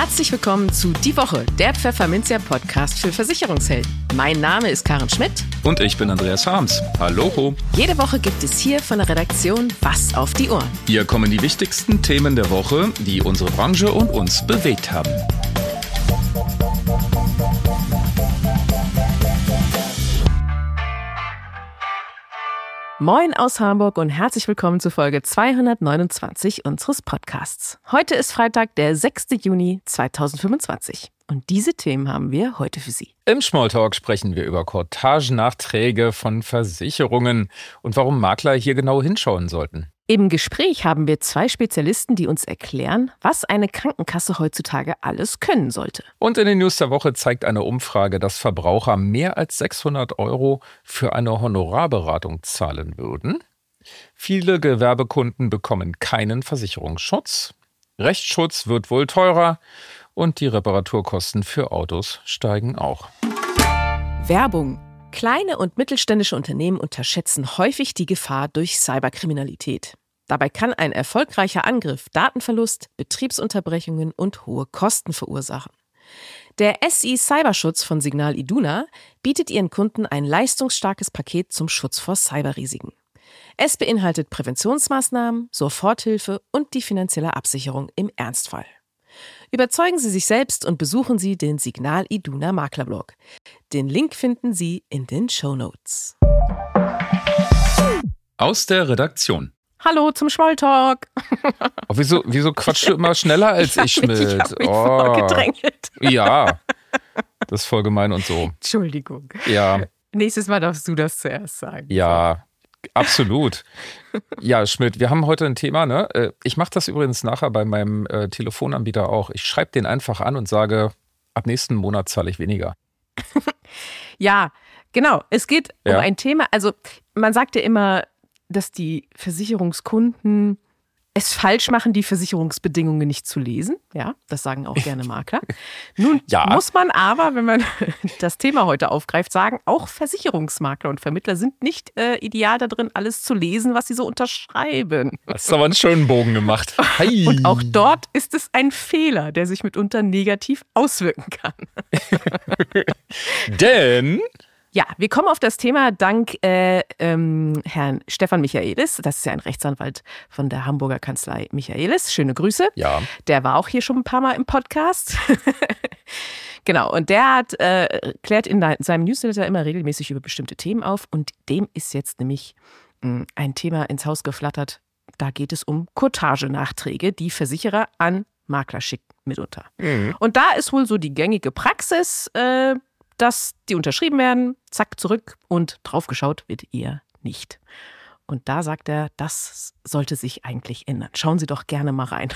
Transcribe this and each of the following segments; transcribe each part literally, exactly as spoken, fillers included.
Herzlich willkommen zu Die Woche, der Pfefferminzia-Podcast für Versicherungshelden. Mein Name ist Karen Schmidt. Und ich bin Andreas Harms. Hallo. Jede Woche gibt es hier von der Redaktion was auf die Ohren. Hier kommen die wichtigsten Themen der Woche, die unsere Branche und uns bewegt haben. Moin aus Hamburg und herzlich willkommen zu Folge zweihundertneunundzwanzig unseres Podcasts. Heute ist Freitag, der sechster Juni zweitausendfünfundzwanzig. Und diese Themen haben wir heute für Sie. Im Smalltalk sprechen wir über Courtagenachträge von Versicherungen und warum Makler hier genau hinschauen sollten. Im Gespräch haben wir zwei Spezialisten, die uns erklären, was eine Krankenkasse heutzutage alles können sollte. Und in den News der Woche zeigt eine Umfrage, dass Verbraucher mehr als sechshundert Euro für eine Honorarberatung zahlen würden. Viele Gewerbekunden bekommen keinen Versicherungsschutz. Rechtsschutz wird wohl teurer und die Reparaturkosten für Autos steigen auch. Werbung. Kleine und mittelständische Unternehmen unterschätzen häufig die Gefahr durch Cyberkriminalität. Dabei kann ein erfolgreicher Angriff Datenverlust, Betriebsunterbrechungen und hohe Kosten verursachen. Der S I Cyberschutz von Signal Iduna bietet ihren Kunden ein leistungsstarkes Paket zum Schutz vor Cyberrisiken. Es beinhaltet Präventionsmaßnahmen, Soforthilfe und die finanzielle Absicherung im Ernstfall. Überzeugen Sie sich selbst und besuchen Sie den Signal Iduna Maklerblog. Den Link finden Sie in den Shownotes. Aus der Redaktion. Hallo zum Smalltalk. Oh, wieso, wieso quatschst du immer schneller als ich, Schmidt? Ich habe mich oh. vorgedrängelt. Ja, das ist voll gemein und so. Entschuldigung. Ja. Nächstes Mal darfst du das zuerst sagen. Ja, absolut. Ja, Schmidt, wir haben heute ein Thema, ne? Ich mache das übrigens nachher bei meinem äh, Telefonanbieter auch. Ich schreibe den einfach an und sage, ab nächsten Monat zahle ich weniger. Ja, genau. Es geht ja. um ein Thema, also man sagt ja immer, dass die Versicherungskunden es falsch machen, die Versicherungsbedingungen nicht zu lesen. Ja, das sagen auch gerne Makler. Nun ja. muss man aber, wenn man das Thema heute aufgreift, sagen, auch Versicherungsmakler und Vermittler sind nicht äh, ideal da drin, alles zu lesen, was sie so unterschreiben. Hast du aber einen schönen Bogen gemacht. Hi. Und auch dort ist es ein Fehler, der sich mitunter negativ auswirken kann. Denn... Ja, wir kommen auf das Thema dank äh, ähm, Herrn Stefan Michaelis. Das ist ja ein Rechtsanwalt von der Hamburger Kanzlei Michaelis. Schöne Grüße. Ja. Der war auch hier schon ein paar Mal im Podcast. Genau, und der hat äh, klärt in seinem Newsletter immer regelmäßig über bestimmte Themen auf. Und dem ist jetzt nämlich mh, ein Thema ins Haus geflattert. Da geht es um Courtagenachträge, die Versicherer an Makler schicken mitunter. Mhm. Und da ist wohl so die gängige Praxis, äh, dass die unterschrieben werden, zack, zurück und draufgeschaut wird eher nicht. Und da sagt er, das sollte sich eigentlich ändern. Schauen Sie doch gerne mal rein.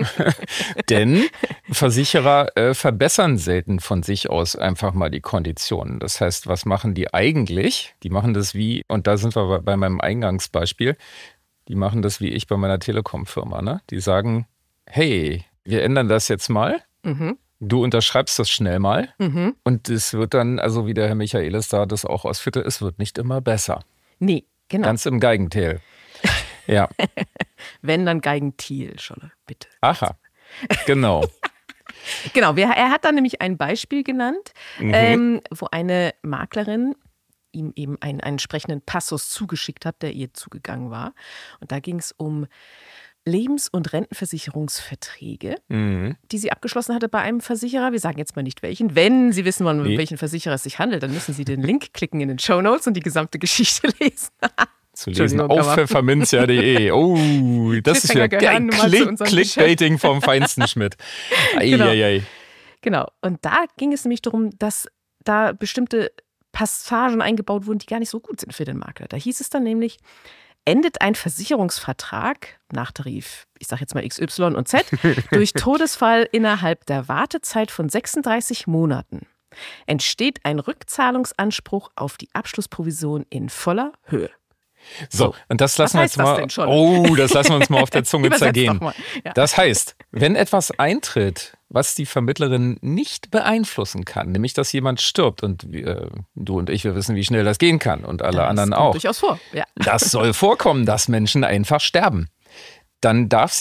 Denn Versicherer äh, verbessern selten von sich aus einfach mal die Konditionen. Das heißt, was machen die eigentlich? Die machen das wie, und da sind wir bei, bei meinem Eingangsbeispiel, die machen das wie ich bei meiner Telekom-Firma. Ne? Die sagen, hey, wir ändern das jetzt mal. Mhm. Du unterschreibst das schnell mal mhm. und es wird dann, also wie der Herr Michaelis da das auch ausführte, es wird nicht immer besser. Nee, genau. Ganz im Geigenteil. Ja. Wenn, dann Geigentil, Scholle, bitte. Aha, genau. Genau, er hat dann nämlich ein Beispiel genannt, mhm. ähm, wo eine Maklerin ihm eben einen, einen entsprechenden Passus zugeschickt hat, der ihr zugegangen war. Und da ging es um Lebens- und Rentenversicherungsverträge, mhm. die sie abgeschlossen hatte bei einem Versicherer. Wir sagen jetzt mal nicht welchen. Wenn Sie wissen wollen, um nee. welchen Versicherer es sich handelt, dann müssen Sie den Link klicken in den Shownotes und die gesamte Geschichte lesen. Zu lesen auf pfefferminzia punkt de. Oh, das ist ja Click, Clickbaiting vom feinsten Schmidt. Genau. genau. Und da ging es nämlich darum, dass da bestimmte Passagen eingebaut wurden, die gar nicht so gut sind für den Makler. Da hieß es dann nämlich, endet ein Versicherungsvertrag nach Tarif, ich sage jetzt mal X, Y und Z, durch Todesfall innerhalb der Wartezeit von sechsunddreißig Monaten, entsteht ein Rückzahlungsanspruch auf die Abschlussprovision in voller Höhe. So, so, und das lassen wir jetzt mal. Oh, das lassen wir uns mal auf der Zunge zergehen. Ja. Das heißt, wenn etwas eintritt, was die Vermittlerin nicht beeinflussen kann, nämlich dass jemand stirbt und äh, du und ich, wir wissen, wie schnell das gehen kann und alle das anderen kommt auch. Durchaus vor. Ja. Das soll vorkommen, dass Menschen einfach sterben. Dann darf sie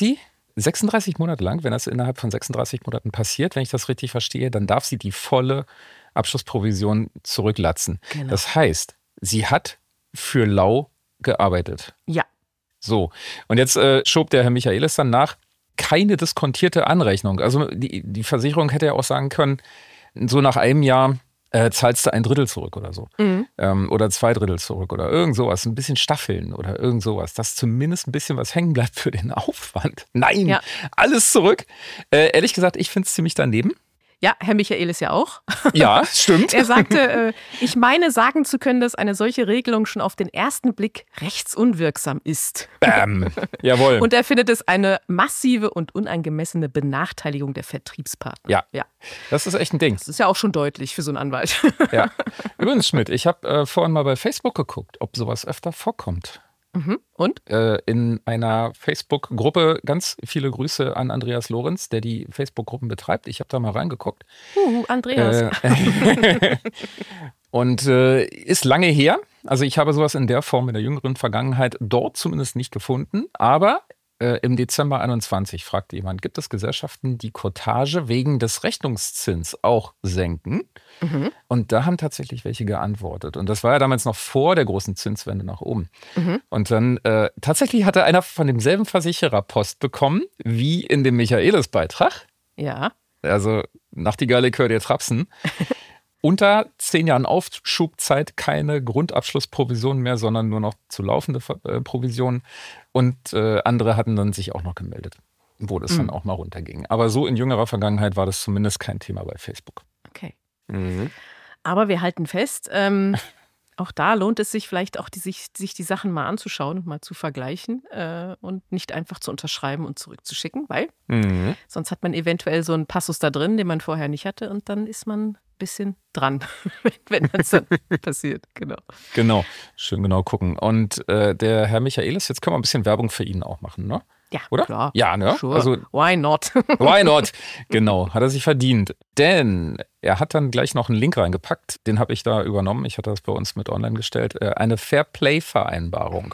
sechsunddreißig Monate lang, wenn das innerhalb von sechsunddreißig Monaten passiert, wenn ich das richtig verstehe, dann darf sie die volle Abschlussprovision zurücklatzen. Genau. Das heißt, sie hat für lau gearbeitet. Ja. So, und jetzt äh, schob der Herr Michaelis dann nach, keine diskontierte Anrechnung. Also die, die Versicherung hätte ja auch sagen können, so nach einem Jahr äh, zahlst du ein Drittel zurück oder so. Mhm. Ähm, oder zwei Drittel zurück oder irgend sowas. Ein bisschen staffeln oder irgend sowas. Dass zumindest ein bisschen was hängen bleibt für den Aufwand. Nein, Ja. alles zurück. Äh, ehrlich gesagt, ich finde es ziemlich daneben. Ja, Herr Michaelis ja auch. Ja, stimmt. Er sagte, äh, ich meine sagen zu können, dass eine solche Regelung schon auf den ersten Blick rechtsunwirksam ist. Bam. Jawohl. Und er findet es eine massive und unangemessene Benachteiligung der Vertriebspartner. Ja. Ja, Das ist echt ein Ding. das ist ja auch schon deutlich für so einen Anwalt. Ja. Übrigens, Schmidt, ich habe äh, vorhin mal bei Facebook geguckt, ob sowas öfter vorkommt. Mhm. Und? Äh, in einer Facebook-Gruppe, ganz viele Grüße an Andreas Lorenz, der die Facebook-Gruppen betreibt. Ich habe da mal reingeguckt. Uh, Andreas. Äh, und äh, ist lange her. Also ich habe sowas in der Form in der jüngeren Vergangenheit dort zumindest nicht gefunden. Aber äh, im Dezember einundzwanzig fragte jemand, gibt es Gesellschaften, die Cottage wegen des Rechnungszins auch senken? Mhm. Und da haben tatsächlich welche geantwortet. Und das war ja damals noch vor der großen Zinswende nach oben. Mhm. Und dann äh, tatsächlich hatte einer von demselben Versicherer Post bekommen, wie in dem Michaelis-Beitrag. Ja. Also Nachtigall, ich höre dir trapsen. Unter zehn Jahren Aufschubzeit keine Grundabschlussprovision mehr, sondern nur noch zu laufende äh, Provisionen. Und äh, andere hatten dann sich auch noch gemeldet, wo das mhm. dann auch mal runterging. Aber so in jüngerer Vergangenheit war das zumindest kein Thema bei Facebook. Okay. Mhm. Aber wir halten fest, ähm, auch da lohnt es sich vielleicht auch, die, sich, sich die Sachen mal anzuschauen und mal zu vergleichen äh, und nicht einfach zu unterschreiben und zurückzuschicken, weil Mhm. sonst hat man eventuell so einen Passus da drin, den man vorher nicht hatte und dann ist man ein bisschen dran, wenn das dann passiert. Genau. Genau, schön genau gucken. Und äh, der Herr Michaelis, jetzt können wir ein bisschen Werbung für ihn auch machen, ne? Ja, Oder? klar. Ja, ne? Sure. Also Why not? why not? Genau, hat er sich verdient. Denn er hat dann gleich noch einen Link reingepackt, den habe ich da übernommen. Ich hatte das bei uns mit online gestellt. Äh, eine Fair-Play-Vereinbarung.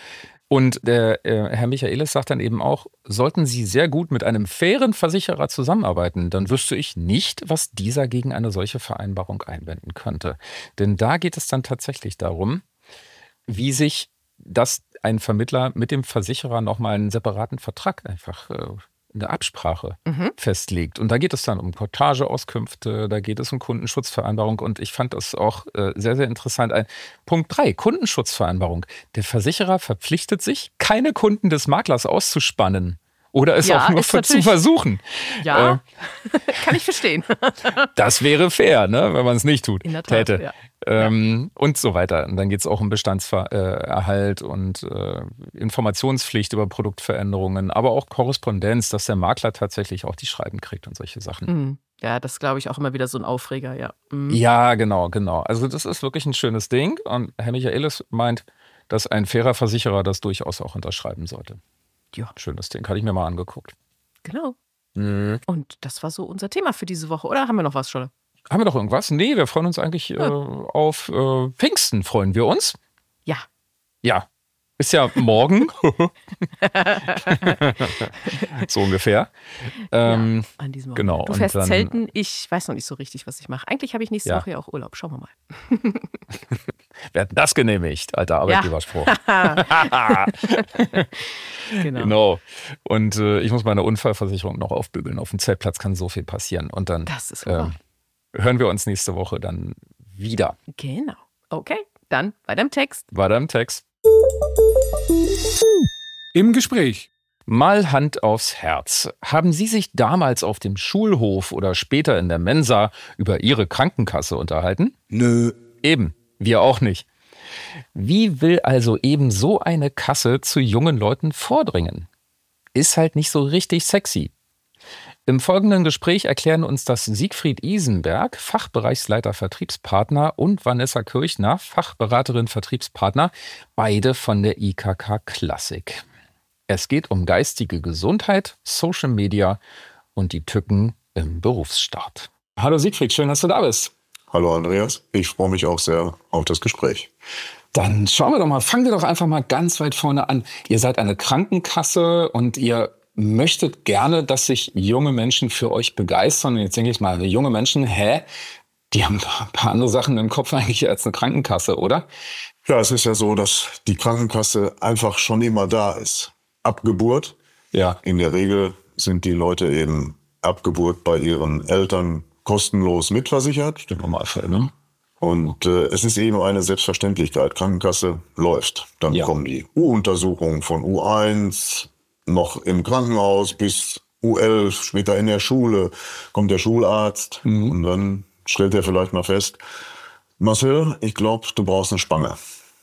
Und der äh, Herr Michaelis sagt dann eben auch, sollten Sie sehr gut mit einem fairen Versicherer zusammenarbeiten, dann wüsste ich nicht, was dieser gegen eine solche Vereinbarung einwenden könnte. Denn da geht es dann tatsächlich darum, wie sich das ein Vermittler mit dem Versicherer nochmal einen separaten Vertrag einfach äh, in der Absprache Mhm. festlegt. Und da geht es dann um Cortageauskünfte, da geht es um Kundenschutzvereinbarung. Und ich fand das auch äh, sehr, sehr interessant. Ein, Punkt drei, Kundenschutzvereinbarung. Der Versicherer verpflichtet sich, keine Kunden des Maklers auszuspannen. Oder es Ja, auch nur ist für, zu natürlich- versuchen. Ja, kann ich verstehen. Das wäre fair, ne, wenn man es nicht tut. In der Tat, täte. ja. Ähm, und so weiter. Und dann geht es auch um Bestandserhalt und äh, Informationspflicht über Produktveränderungen, aber auch Korrespondenz, dass der Makler tatsächlich auch die Schreiben kriegt und solche Sachen. Mhm. Ja, das glaube ich auch immer wieder so ein Aufreger, ja. Mhm. Ja, genau, genau. Also das ist wirklich ein schönes Ding. Und Herr Michaelis meint, dass ein fairer Versicherer das durchaus auch unterschreiben sollte. Ja. Schönes Ding. Hatte ich mir mal angeguckt. Genau. Mhm. Und das war so unser Thema für diese Woche. Oder haben wir noch was, Scholle? Haben wir doch irgendwas? Nee, wir freuen uns eigentlich äh, auf äh, Pfingsten, freuen wir uns. Ja. Ja, ist ja morgen. So ungefähr. Ähm, ja, an diesem Wochenende. genau, Du und fährst dann- zelten. Ich weiß noch nicht so richtig, was ich mache. Eigentlich habe ich nächste Ja. Woche ja auch Urlaub. Schauen wir mal. wer hat das genehmigt, alter Arbeitgeberspruch. Genau. Genau. Und äh, ich muss meine Unfallversicherung noch aufbügeln. Auf dem Zeltplatz kann so viel passieren. Und dann Das ist wahr. ähm, hören wir uns nächste Woche dann wieder. Genau. Okay, dann weiter im Text. Weiter im Text. Im Gespräch. Mal Hand aufs Herz. Haben Sie sich damals auf dem Schulhof oder später in der Mensa über Ihre Krankenkasse unterhalten? Nö. Eben, wir auch nicht. Wie will also eben so eine Kasse zu jungen Leuten vordringen? Ist halt nicht so richtig sexy. Im folgenden Gespräch erklären uns das Siegfried Isenberg, Fachbereichsleiter Vertriebspartner, und Vanessa Kirchner, Fachberaterin Vertriebspartner, beide von der I K K Klassik. Es geht um geistige Gesundheit, Social Media und die Tücken im Berufsstart. Hallo Siegfried, schön, dass du da bist. Hallo Andreas, ich freue mich auch sehr auf das Gespräch. Dann schauen wir doch mal, fangen wir doch einfach mal ganz weit vorne an. Ihr seid eine Krankenkasse und ihr möchtet gerne, dass sich junge Menschen für euch begeistern. Und jetzt denke ich mal, junge Menschen, hä? Die haben ein paar andere Sachen im Kopf eigentlich als eine Krankenkasse, oder? Ja, es ist ja so, dass die Krankenkasse einfach schon immer da ist. Ab Geburt. Ja. In der Regel sind die Leute eben ab Geburt bei ihren Eltern kostenlos mitversichert. Der Normalfall, ne? Und äh, es ist eben eine Selbstverständlichkeit. Krankenkasse läuft. Dann Ja. kommen die U-Untersuchungen von U eins, noch im Krankenhaus bis U elf, später in der Schule, kommt der Schularzt mhm. und dann stellt er vielleicht mal fest, Marcel, ich glaube, du brauchst eine Spange.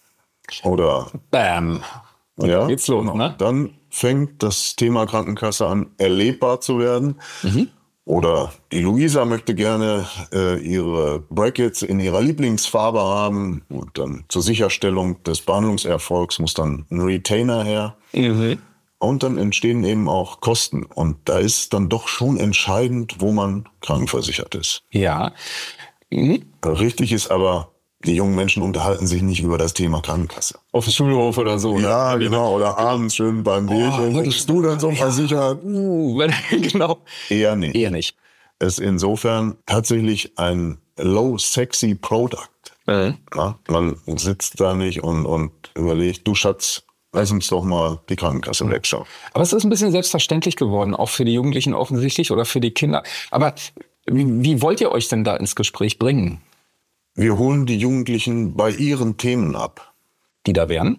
Oder Bam. Und ja, dann geht's los, genau. ne? Dann fängt das Thema Krankenkasse an, erlebbar zu werden. Mhm. Oder die Luisa möchte gerne äh, ihre Brackets in ihrer Lieblingsfarbe haben. Und dann zur Sicherstellung des Behandlungserfolgs muss dann ein Retainer her. Mhm. Und dann entstehen eben auch Kosten. Und da ist dann doch schon entscheidend, wo man krankenversichert ist. Ja. Mhm. Richtig ist aber, die jungen Menschen unterhalten sich nicht über das Thema Krankenkasse. Auf dem Schulhof oder so. Ja, oder? genau. Oder abends schön beim Bierchen. Oh, bist du denn so versichert? Uh, genau. Eher nicht. Eher nicht. Es ist insofern tatsächlich ein low-sexy Product. Mhm. Ja, man sitzt da nicht und, und überlegt, du Schatz, lass uns doch mal die Krankenkasse wegschauen. Aber es ist ein bisschen selbstverständlich geworden, auch für die Jugendlichen offensichtlich oder für die Kinder. Aber wie, wie wollt ihr euch denn da ins Gespräch bringen? Wir holen die Jugendlichen bei ihren Themen ab. Die da wären?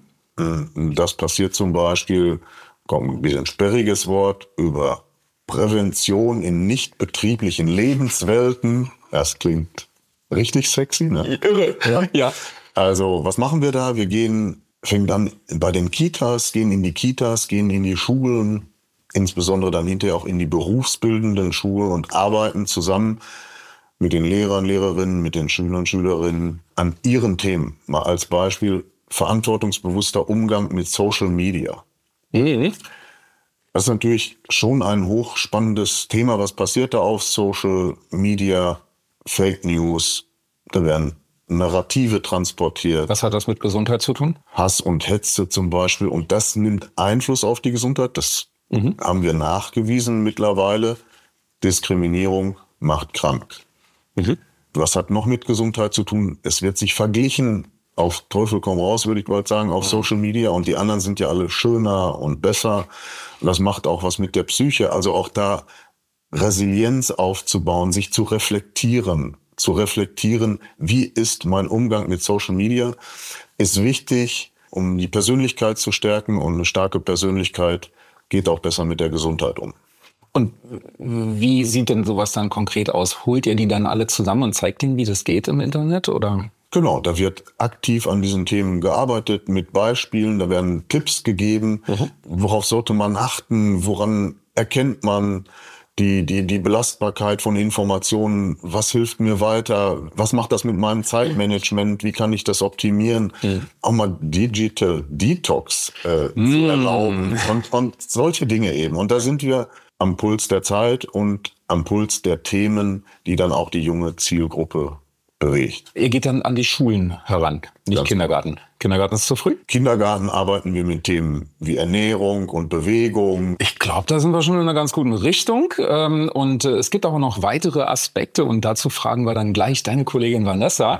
Das passiert zum Beispiel, kommt ein bisschen sperriges Wort, über Prävention in nichtbetrieblichen Lebenswelten. Das klingt richtig sexy, ne? Irre. Ja. Ja. Also, was machen wir da? Wir gehen, fängt an bei den Kitas, gehen in die Kitas, gehen in die Schulen, insbesondere dann hinterher auch in die berufsbildenden Schulen und arbeiten zusammen mit den Lehrern, Lehrerinnen, mit den Schülern und Schülerinnen an ihren Themen. Mal als Beispiel verantwortungsbewusster Umgang mit Social Media. Mhm. Das ist natürlich schon ein hochspannendes Thema. Was passiert da auf Social Media? Fake News, da werden Narrative transportiert. Was hat das mit Gesundheit zu tun? Hass und Hetze zum Beispiel. Und das nimmt Einfluss auf die Gesundheit. Das mhm. haben wir nachgewiesen mittlerweile. Diskriminierung macht krank. Mhm. Was hat noch mit Gesundheit zu tun? Es wird sich verglichen, auf Teufel komm raus, würde ich bald sagen, auf Social Media. Und die anderen sind ja alle schöner und besser. Das macht auch was mit der Psyche. Also auch da Resilienz aufzubauen, sich zu reflektieren. Zu reflektieren, wie ist mein Umgang mit Social Media, ist wichtig, um die Persönlichkeit zu stärken. Und eine starke Persönlichkeit geht auch besser mit der Gesundheit um. Und wie sieht denn sowas dann konkret aus? Holt ihr die dann alle zusammen und zeigt ihnen, wie das geht im Internet, oder? Genau, da wird aktiv an diesen Themen gearbeitet mit Beispielen. Da werden Tipps gegeben. Mhm. Worauf sollte man achten? Woran erkennt man die, die, die Belastbarkeit von Informationen? Was hilft mir weiter? Was macht das mit meinem Zeitmanagement? Wie kann ich das optimieren? Mhm. Auch mal Digital Detox äh, mhm. zu erlauben und, und solche Dinge eben. Und da sind wir am Puls der Zeit und am Puls der Themen, die dann auch die junge Zielgruppe bewegt. Ihr geht dann an die Schulen heran, nicht Ganz Kindergarten. Genau. Kindergarten ist zu früh? Kindergarten arbeiten wir mit Themen wie Ernährung und Bewegung. Ich glaube, da sind wir schon in einer ganz guten Richtung. Und es gibt aber noch weitere Aspekte und dazu fragen wir dann gleich deine Kollegin Vanessa.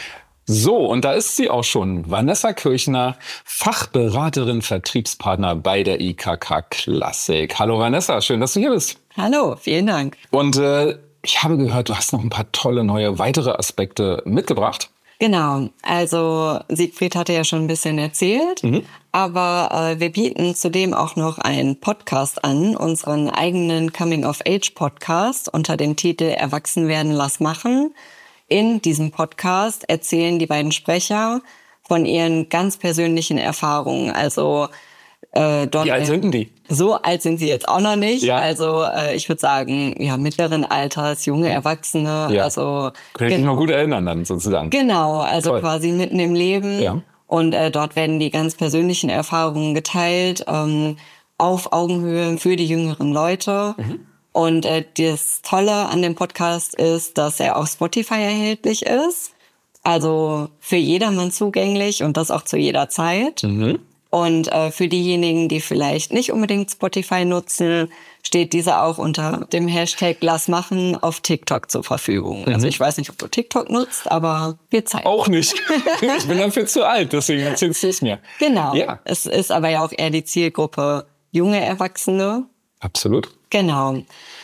So, und da ist sie auch schon. Vanessa Kirchner, Fachberaterin, Vertriebspartner bei der I K K Klassik. Hallo Vanessa, schön, dass du hier bist. Hallo, vielen Dank. Und äh, ich habe gehört, du hast noch ein paar tolle neue weitere Aspekte mitgebracht. Genau, also Siegfried hatte ja schon ein bisschen erzählt, mhm. aber äh, wir bieten zudem auch noch einen Podcast an, unseren eigenen Coming-of-Age-Podcast unter dem Titel Erwachsen werden, lass machen. In diesem Podcast erzählen die beiden Sprecher von ihren ganz persönlichen Erfahrungen. Also äh, dort, wie alt sind denn die? So alt sind sie jetzt auch noch nicht. Ja. Also äh, ich würde sagen, ja, mittleren Alters, junge Erwachsene. Ja. Also kann ich mich noch gut erinnern dann sozusagen. Genau, also Toll. Quasi mitten im Leben. Ja. Und äh, dort werden die ganz persönlichen Erfahrungen geteilt, ähm, auf Augenhöhe für die jüngeren Leute. Mhm. Und äh, das Tolle an dem Podcast ist, dass er auf Spotify erhältlich ist. Also für jedermann zugänglich und das auch zu jeder Zeit. Mhm. Und äh, für diejenigen, die vielleicht nicht unbedingt Spotify nutzen, steht diese auch unter dem Hashtag Lass machen auf TikTok zur Verfügung. Mhm. Also ich weiß nicht, ob du TikTok nutzt, aber wir zeigen. Auch nicht. Ich bin dafür zu alt, deswegen erzählst du es mir. Genau. Ja. Es ist aber ja auch eher die Zielgruppe junge Erwachsene. Absolut. Genau.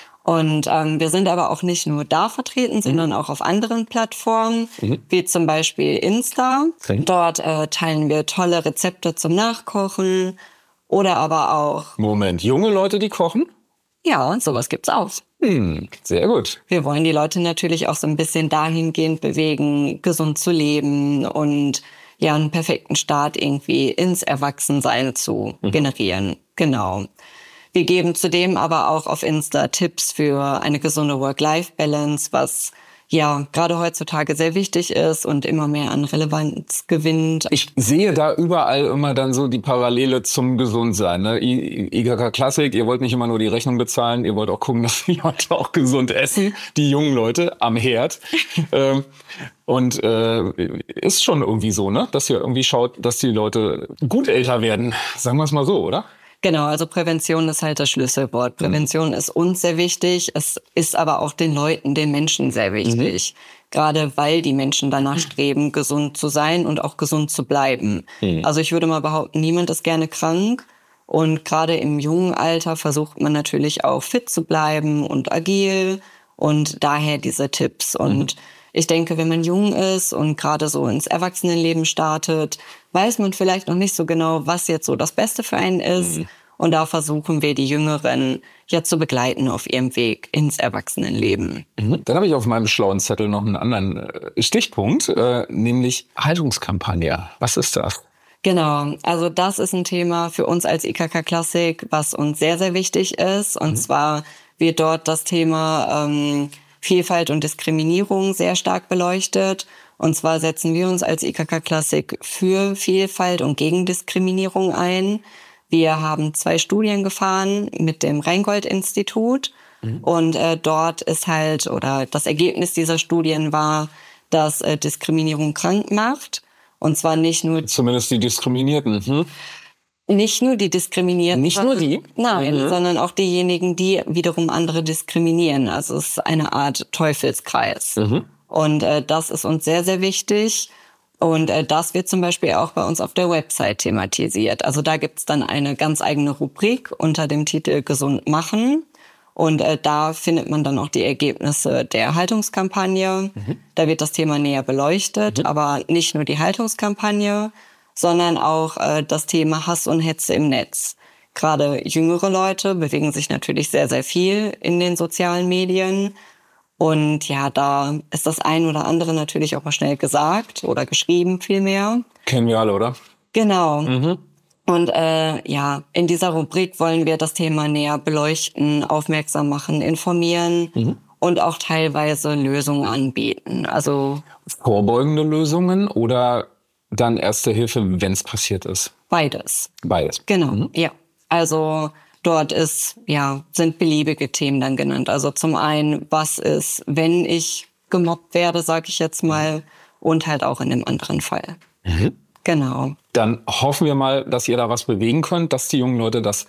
Und ähm, wir sind aber auch nicht nur da vertreten, sondern mhm. auch auf anderen Plattformen, mhm. wie zum Beispiel Insta. Okay. Dort äh, teilen wir tolle Rezepte zum Nachkochen oder aber auch... Moment, junge Leute, die kochen? Ja, sowas gibt's auch. Hm, sehr gut. Wir wollen die Leute natürlich auch so ein bisschen dahingehend bewegen, gesund zu leben und ja einen perfekten Start irgendwie ins Erwachsensein zu mhm. generieren. Genau. Wir geben zudem aber auch auf Insta Tipps für eine gesunde Work-Life-Balance, was ja gerade heutzutage sehr wichtig ist und immer mehr an Relevanz gewinnt. Ich sehe da überall immer dann so die Parallele zum Gesundsein. Ne? I K K Klassik, ihr wollt nicht immer nur die Rechnung bezahlen, ihr wollt auch gucken, dass die Leute auch gesund essen, die jungen Leute am Herd. ähm, und äh, ist schon irgendwie so, ne, dass ihr irgendwie schaut, dass die Leute gut älter werden. Sagen wir es mal so, oder? Genau, also Prävention ist halt das Schlüsselwort. Prävention mhm. ist uns sehr wichtig, es ist aber auch den Leuten, den Menschen sehr wichtig. Mhm. Gerade weil die Menschen danach streben, gesund zu sein und auch gesund zu bleiben. Mhm. Also ich würde mal behaupten, niemand ist gerne krank. Und gerade im jungen Alter versucht man natürlich auch fit zu bleiben und agil. Und daher diese Tipps. Und mhm. ich denke, wenn man jung ist und gerade so ins Erwachsenenleben startet, weiß man vielleicht noch nicht so genau, was jetzt so das Beste für einen ist. Mhm. Und da versuchen wir, die Jüngeren ja zu begleiten auf ihrem Weg ins Erwachsenenleben. Mhm. Dann habe ich auf meinem schlauen Zettel noch einen anderen Stichpunkt, äh, nämlich Haltungskampagne. Was ist das? Genau, also das ist ein Thema für uns als I K K Klassik, was uns sehr, sehr wichtig ist. Und mhm. zwar wird dort das Thema ähm, Vielfalt und Diskriminierung sehr stark beleuchtet. Und zwar setzen wir uns als I K K Klassik für Vielfalt und gegen Diskriminierung ein. Wir haben zwei Studien gefahren mit dem Rheingold-Institut. Mhm. Und äh, dort ist halt, oder das Ergebnis dieser Studien war, dass äh, Diskriminierung krank macht. Und zwar nicht nur... Zumindest die Diskriminierten. Hm? Nicht nur die Diskriminierten. Nicht nur die? Nein, mhm. sondern auch diejenigen, die wiederum andere diskriminieren. Also es ist eine Art Teufelskreis. Mhm. Und äh, das ist uns sehr, sehr wichtig. Und äh, das wird zum Beispiel auch bei uns auf der Website thematisiert. Also da gibt's dann eine ganz eigene Rubrik unter dem Titel Gesund machen. Und äh, da findet man dann auch die Ergebnisse der Haltungskampagne. Mhm. Da wird das Thema näher beleuchtet, mhm. aber nicht nur die Haltungskampagne, sondern auch äh, das Thema Hass und Hetze im Netz. Gerade jüngere Leute bewegen sich natürlich sehr, sehr viel in den sozialen Medien. Und ja, da ist das ein oder andere natürlich auch mal schnell gesagt oder geschrieben vielmehr. Kennen wir alle, oder? Genau. Mhm. Und äh, ja, in dieser Rubrik wollen wir das Thema näher beleuchten, aufmerksam machen, informieren mhm. und auch teilweise Lösungen anbieten. Also vorbeugende Lösungen oder dann Erste Hilfe, wenn es passiert ist? Beides. Beides. Genau, mhm. ja. Also dort ist, ja, sind beliebige Themen dann genannt. Also zum einen, was ist, wenn ich gemobbt werde, sage ich jetzt mal, und halt auch in dem anderen Fall. Mhm. Genau. Dann hoffen wir mal, dass ihr da was bewegen könnt, dass die jungen Leute das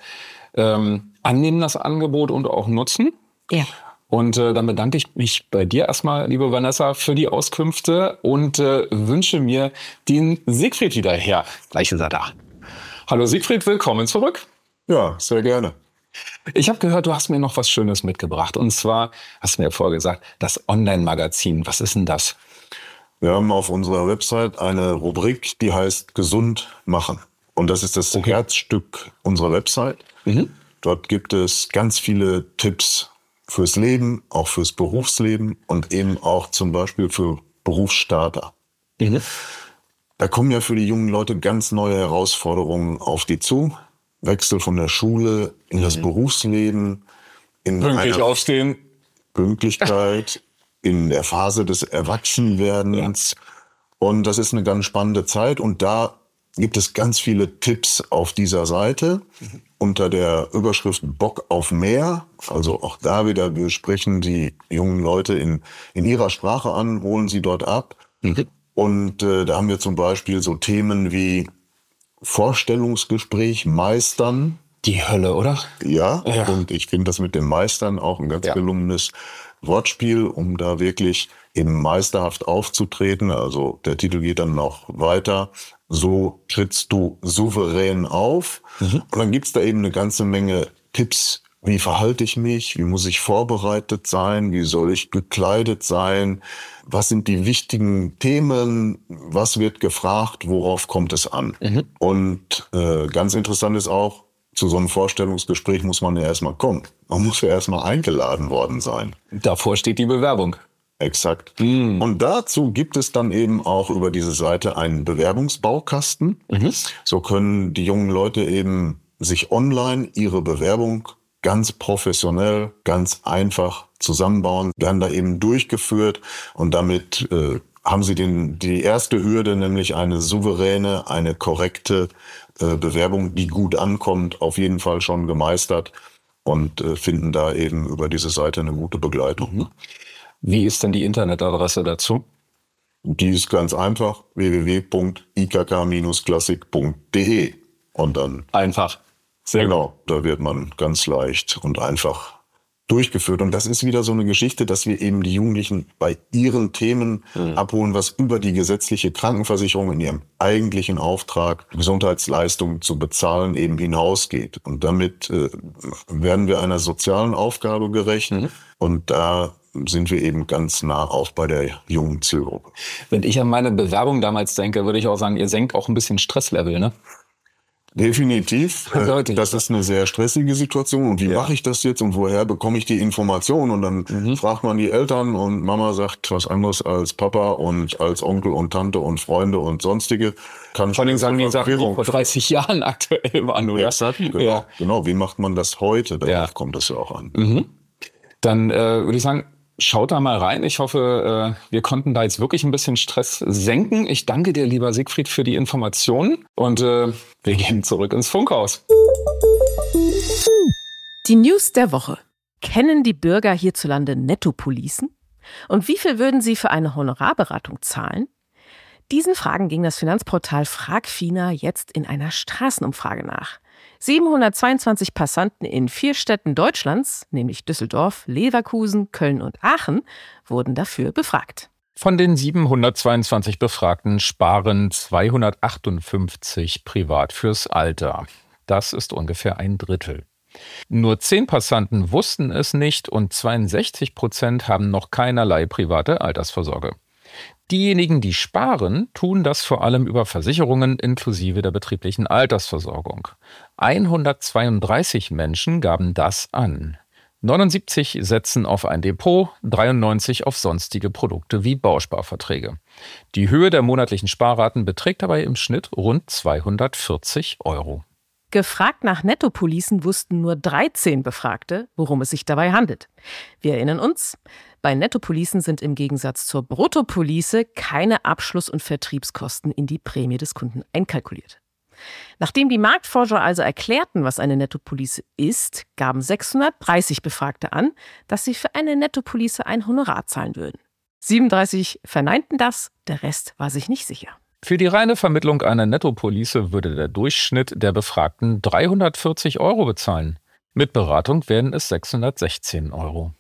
ähm, annehmen, das Angebot, und auch nutzen. Ja. Und äh, dann bedanke ich mich bei dir erstmal, liebe Vanessa, für die Auskünfte und äh, wünsche mir den Siegfried wieder her. Gleich ist er da. Hallo Siegfried, willkommen zurück. Ja, sehr gerne. Ich habe gehört, du hast mir noch was Schönes mitgebracht. Und zwar, hast du mir ja vorher gesagt, das Online-Magazin. Was ist denn das? Wir haben auf unserer Website eine Rubrik, die heißt Gesund machen. Und das ist das okay. Herzstück unserer Website. Mhm. Dort gibt es ganz viele Tipps fürs Leben, auch fürs Berufsleben und eben auch zum Beispiel für Berufsstarter. Mhm. Da kommen ja für die jungen Leute ganz neue Herausforderungen auf die zu. Wechsel von der Schule in das mhm. Berufsleben. In Pünktlich aufstehen. Pünktlichkeit, in der Phase des Erwachsenwerdens. Ja. Und das ist eine ganz spannende Zeit. Und da gibt es ganz viele Tipps auf dieser Seite mhm. unter der Überschrift Bock auf mehr. Also auch da wieder, wir sprechen die jungen Leute in, in ihrer Sprache an, holen sie dort ab. Mhm. Und äh, da haben wir zum Beispiel so Themen wie Vorstellungsgespräch meistern. Die Hölle, oder? Ja, ja. Und ich finde das mit dem Meistern auch ein ganz ja. gelungenes Wortspiel, um da wirklich eben meisterhaft aufzutreten. Also der Titel geht dann noch weiter. So trittst du souverän auf. Mhm. Und dann gibt's da eben eine ganze Menge Tipps. Wie verhalte ich mich? Wie muss ich vorbereitet sein? Wie soll ich gekleidet sein? Was sind die wichtigen Themen? Was wird gefragt? Worauf kommt es an? Mhm. Und äh, ganz interessant ist auch, zu so einem Vorstellungsgespräch muss man ja erstmal kommen. Man muss ja erstmal eingeladen worden sein. Davor steht die Bewerbung. Exakt. Mm. Und dazu gibt es dann eben auch über diese Seite einen Bewerbungsbaukasten. Mhm. So können die jungen Leute eben sich online ihre Bewerbung ganz professionell, ganz einfach zusammenbauen, werden da eben durchgeführt und damit äh, haben sie den, die erste Hürde, nämlich eine souveräne, eine korrekte äh, Bewerbung, die gut ankommt, auf jeden Fall schon gemeistert und äh, finden da eben über diese Seite eine gute Begleitung. Mhm. Wie ist denn die Internetadresse dazu? Die ist ganz einfach, w w w punkt i k k Bindestrich klassik punkt d e und dann einfach. Sehr genau, da wird man ganz leicht und einfach durchgeführt. Und das ist wieder so eine Geschichte, dass wir eben die Jugendlichen bei ihren Themen mhm. abholen, was über die gesetzliche Krankenversicherung in ihrem eigentlichen Auftrag, Gesundheitsleistungen zu bezahlen, eben hinausgeht. Und damit äh, werden wir einer sozialen Aufgabe gerecht. Mhm. Und da sind wir eben ganz nah auch bei der jungen Zielgruppe. Wenn ich an meine Bewerbung damals denke, würde ich auch sagen, ihr senkt auch ein bisschen Stresslevel, ne? Definitiv. Das ist eine sehr stressige Situation. Und wie ja. mache ich das jetzt und woher bekomme ich die Information? Und dann mhm. fragt man die Eltern und Mama sagt was anderes als Papa und als Onkel und Tante und Freunde und sonstige. Kann Vor allem sagen die Sachen, die vor dreißig Jahren aktuell waren, oder? Ja, genau, ja. genau. Wie macht man das heute? Darauf ja. kommt es ja auch an. Mhm. Dann äh, würde ich sagen, schaut da mal rein. Ich hoffe, wir konnten da jetzt wirklich ein bisschen Stress senken. Ich danke dir, lieber Siegfried, für die Informationen. Und äh, wir gehen zurück ins Funkhaus. Die News der Woche. Kennen die Bürger hierzulande Nettopolicen? Und wie viel würden sie für eine Honorarberatung zahlen? Diesen Fragen ging das Finanzportal Fragfina jetzt in einer Straßenumfrage nach. siebenhundertzweiundzwanzig Passanten in vier Städten Deutschlands, nämlich Düsseldorf, Leverkusen, Köln und Aachen, wurden dafür befragt. Von den siebenhundertzweiundzwanzig Befragten sparen zweihundertachtundfünfzig privat fürs Alter. Das ist ungefähr ein Drittel. Nur zehn Passanten wussten es nicht und zweiundsechzig Prozent haben noch keinerlei private Altersvorsorge. Diejenigen, die sparen, tun das vor allem über Versicherungen inklusive der betrieblichen Altersversorgung. hundertzweiunddreißig Menschen gaben das an. neunundsiebzig setzen auf ein Depot, dreiundneunzig auf sonstige Produkte wie Bausparverträge. Die Höhe der monatlichen Sparraten beträgt dabei im Schnitt rund zweihundertvierzig Euro. Gefragt nach Nettopolicen wussten nur dreizehn Befragte, worum es sich dabei handelt. Wir erinnern uns, bei Nettopolicen sind im Gegensatz zur Bruttopolice keine Abschluss- und Vertriebskosten in die Prämie des Kunden einkalkuliert. Nachdem die Marktforscher also erklärten, was eine Nettopolice ist, gaben sechshundertdreißig Befragte an, dass sie für eine Nettopolice ein Honorar zahlen würden. siebenunddreißig verneinten das, der Rest war sich nicht sicher. Für die reine Vermittlung einer Nettopolice würde der Durchschnitt der Befragten dreihundertvierzig Euro bezahlen. Mit Beratung werden es sechshundertsechzehn Euro.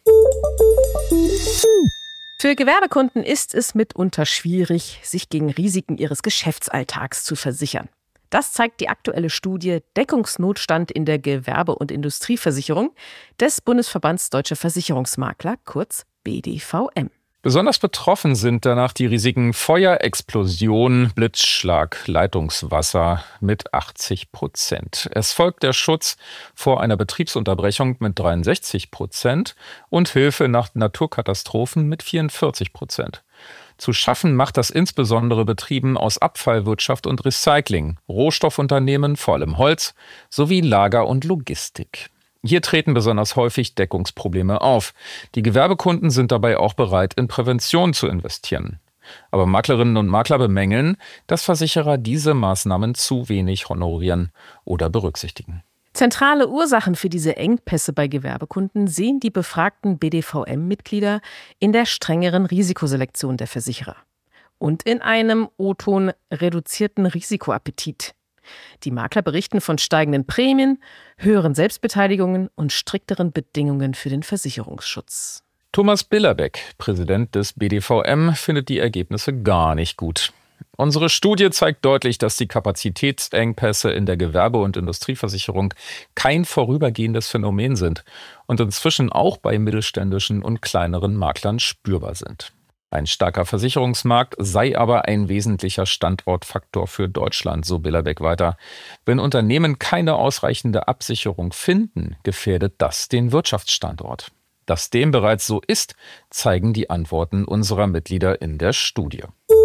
Für Gewerbekunden ist es mitunter schwierig, sich gegen Risiken ihres Geschäftsalltags zu versichern. Das zeigt die aktuelle Studie Deckungsnotstand in der Gewerbe- und Industrieversicherung des Bundesverbands Deutscher Versicherungsmakler, kurz B D V M. Besonders betroffen sind danach die Risiken Feuer, Explosion, Blitzschlag, Leitungswasser mit achtzig Prozent. Es folgt der Schutz vor einer Betriebsunterbrechung mit dreiundsechzig Prozent und Hilfe nach Naturkatastrophen mit vierundvierzig Prozent. Zu schaffen macht das insbesondere Betrieben aus Abfallwirtschaft und Recycling, Rohstoffunternehmen, vor allem Holz, sowie Lager und Logistik. Hier treten besonders häufig Deckungsprobleme auf. Die Gewerbekunden sind dabei auch bereit, in Prävention zu investieren. Aber Maklerinnen und Makler bemängeln, dass Versicherer diese Maßnahmen zu wenig honorieren oder berücksichtigen. Zentrale Ursachen für diese Engpässe bei Gewerbekunden sehen die befragten B D V M-Mitglieder in der strengeren Risikoselektion der Versicherer und in einem O-Ton reduzierten Risikoappetit. Die Makler berichten von steigenden Prämien, höheren Selbstbeteiligungen und strikteren Bedingungen für den Versicherungsschutz. Thomas Billerbeck, Präsident des B D V M, findet die Ergebnisse gar nicht gut. Unsere Studie zeigt deutlich, dass die Kapazitätsengpässe in der Gewerbe- und Industrieversicherung kein vorübergehendes Phänomen sind und inzwischen auch bei mittelständischen und kleineren Maklern spürbar sind. Ein starker Versicherungsmarkt sei aber ein wesentlicher Standortfaktor für Deutschland, so Billerbeck weiter. Wenn Unternehmen keine ausreichende Absicherung finden, gefährdet das den Wirtschaftsstandort. Dass dem bereits so ist, zeigen die Antworten unserer Mitglieder in der Studie.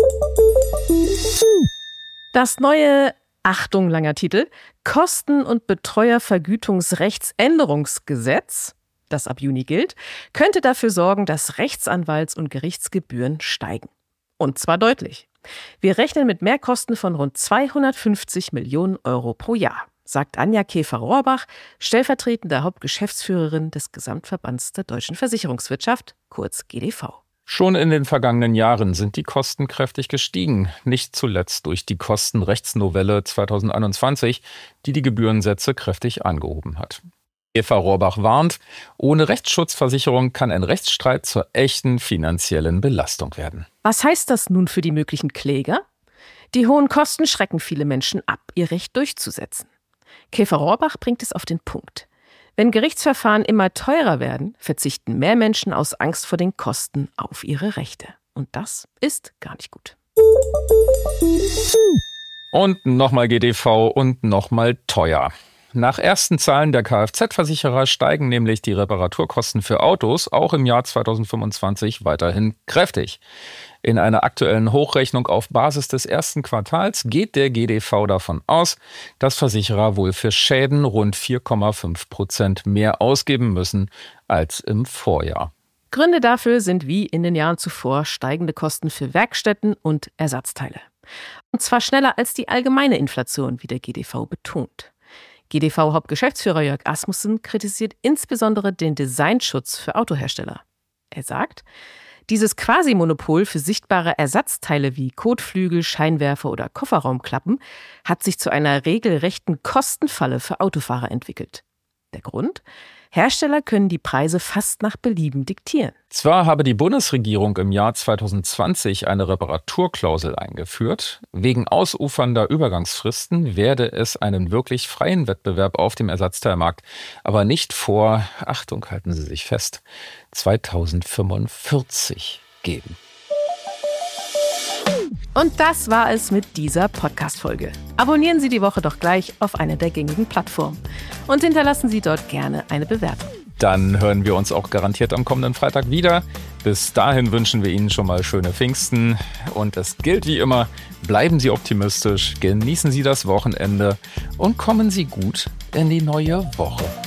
Das neue, Achtung, langer Titel, Kosten- und Betreuervergütungsrechtsänderungsgesetz, das ab Juni gilt, könnte dafür sorgen, dass Rechtsanwalts- und Gerichtsgebühren steigen. Und zwar deutlich. Wir rechnen mit Mehrkosten von rund zweihundertfünfzig Millionen Euro pro Jahr, sagt Anja Käfer-Rohrbach, stellvertretende Hauptgeschäftsführerin des Gesamtverbands der deutschen Versicherungswirtschaft, kurz G D V. Schon in den vergangenen Jahren sind die Kosten kräftig gestiegen, nicht zuletzt durch die Kostenrechtsnovelle zweitausendeinundzwanzig, die die Gebührensätze kräftig angehoben hat. Eva Rohrbach warnt, ohne Rechtsschutzversicherung kann ein Rechtsstreit zur echten finanziellen Belastung werden. Was heißt das nun für die möglichen Kläger? Die hohen Kosten schrecken viele Menschen ab, ihr Recht durchzusetzen. Käfer-Rohrbach bringt es auf den Punkt. Wenn Gerichtsverfahren immer teurer werden, verzichten mehr Menschen aus Angst vor den Kosten auf ihre Rechte. Und das ist gar nicht gut. Und nochmal G D V und nochmal teuer. Nach ersten Zahlen der Kfz-Versicherer steigen nämlich die Reparaturkosten für Autos auch im Jahr zweitausendfünfundzwanzig weiterhin kräftig. In einer aktuellen Hochrechnung auf Basis des ersten Quartals geht der G D V davon aus, dass Versicherer wohl für Schäden rund vier Komma fünf Prozent mehr ausgeben müssen als im Vorjahr. Gründe dafür sind wie in den Jahren zuvor steigende Kosten für Werkstätten und Ersatzteile. Und zwar schneller als die allgemeine Inflation, wie der G D V betont. G D V-Hauptgeschäftsführer Jörg Asmussen kritisiert insbesondere den Designschutz für Autohersteller. Er sagt, dieses Quasi-Monopol für sichtbare Ersatzteile wie Kotflügel, Scheinwerfer oder Kofferraumklappen hat sich zu einer regelrechten Kostenfalle für Autofahrer entwickelt. Der Grund? Hersteller können die Preise fast nach Belieben diktieren. Zwar habe die Bundesregierung im Jahr zweitausendzwanzig eine Reparaturklausel eingeführt, wegen ausufernder Übergangsfristen werde es einen wirklich freien Wettbewerb auf dem Ersatzteilmarkt, aber nicht vor, Achtung, halten Sie sich fest, zweitausendfünfundvierzig geben. Und das war es mit dieser Podcast-Folge. Abonnieren Sie die Woche doch gleich auf einer der gängigen Plattformen und hinterlassen Sie dort gerne eine Bewertung. Dann hören wir uns auch garantiert am kommenden Freitag wieder. Bis dahin wünschen wir Ihnen schon mal schöne Pfingsten. Und es gilt wie immer, bleiben Sie optimistisch, genießen Sie das Wochenende und kommen Sie gut in die neue Woche.